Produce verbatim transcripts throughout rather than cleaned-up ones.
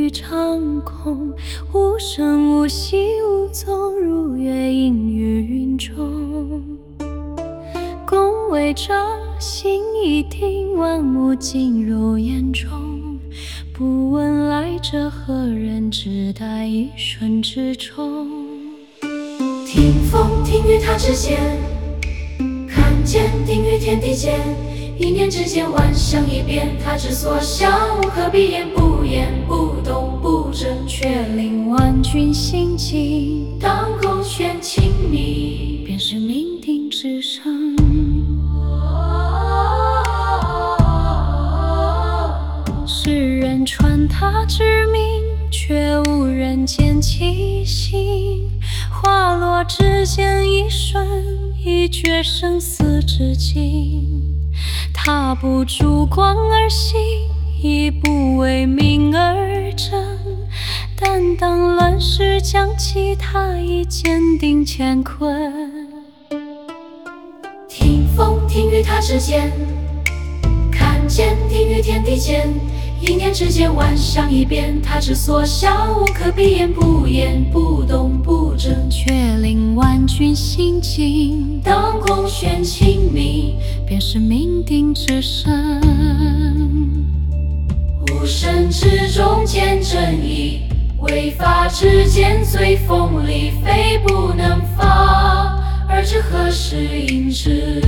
于长空，无声无息无踪，如月隐于云中。宫闱着，心已定，万物尽入眼中。不问来者何人，只待一瞬之中。 听风听雨它之间，看见定于天地间。一念之间，万象一变，它之所向，无可避免，不言不动不争， 却令万军心惊。 当空玄清明， 便是命定之声。世人传他之名，却无人见其形。花落之间，一瞬，已觉生死之境。他不烛光而行，亦不为名而争。但当乱世将起，他已坚定乾坤。 听风听雨它之间，看见定于天地间。一念之间，万象一变，它之所向，无可避免，不言不动不争， 却令万军心惊。 当空玄清明， 便是命定之声。 无声之中见真意，违法之间最锋利，非不能防，而知何时应之。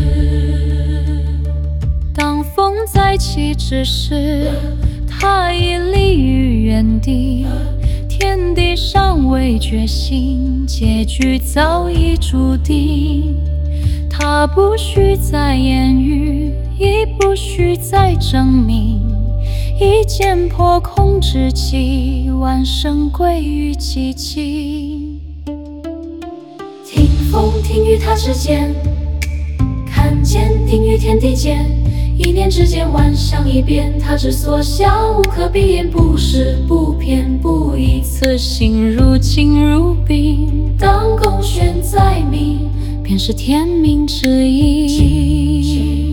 当风再起之时，他已立于原地。天地尚未觉醒，结局早已注定。他不需再言语，亦不需再证明。一剑破空之际，万生归于寂静。 听风听雨它之间，看见定于天地间。一念之间，万象一变，它之所向，无可避免，不是不偏不倚。 此心如镜如冰， 当空玄在明， 便是天命之意。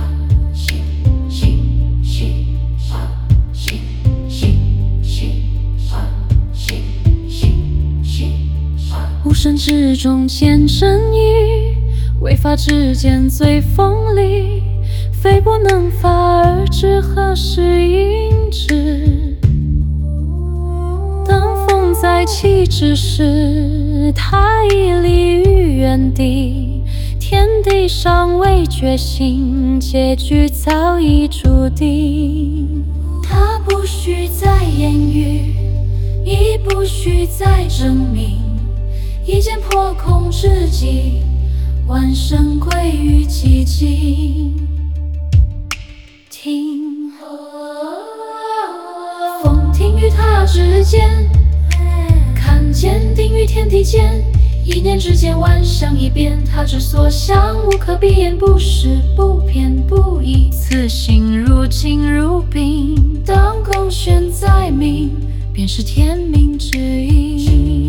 无声之中见真意，违法之间最锋利，非不能发，而知何时应之。当风再起之时，他已立于原地。天地尚未觉醒，结局早已注定。 他不需再言语，亦不需再证明。一剑破空之际，万生归于寂静。听风听雨它之间，看见定于天地间。一念之间，万象一变，它之所向，无可避免，不是不偏不倚。 此心如镜如冰， 当空玄在明， 便是天命之意。